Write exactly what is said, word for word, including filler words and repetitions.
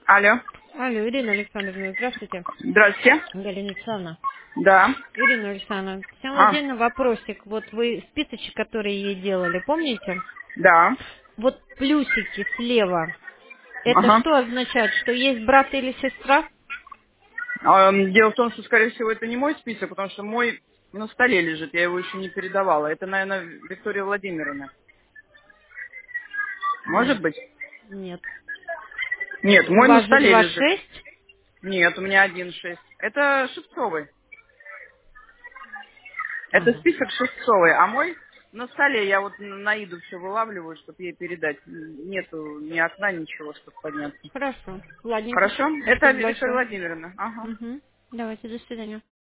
Алло. Алло, Ирина Александровна, здравствуйте. Здрасте. Галина Александровна. Да. Ирина Александровна, всем А, отдельно вопросик. Вот вы списочек, который ей делали, помните? да. Вот плюсики слева. Это Ага. что означает? Что есть брат или сестра? Ам, Дело в том, что, скорее всего, это не мой список, потому что мой на столе лежит, я его еще не передавала. Это, наверное, Виктория Владимировна. Может Нет, быть? нет. Нет, У мой на вас же столе два лежит. шесть. Нет, у меня один шесть. Это Шевцовый. Это Ага. список Шевцовой, а мой на столе. Я вот на Иду все вылавливаю, чтобы ей передать. Нету ни окна, ничего, чтобы подняться. Хорошо. Ладненько. Хорошо? Это Спасибо Виктория большое. Владимировна. Ага. Угу. Давайте, до свидания.